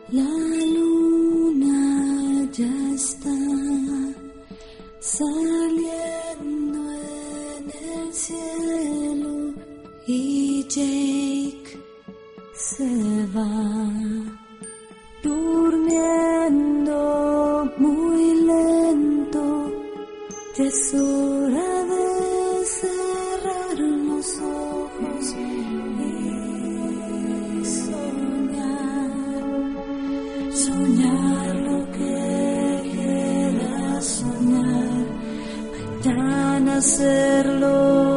La luna ya está saliendo en el cielo y Jake se va durmiendo muy lento. Ya es hora de cerrar los ojos y soñar lo que quieras soñar, mañana hacerlo.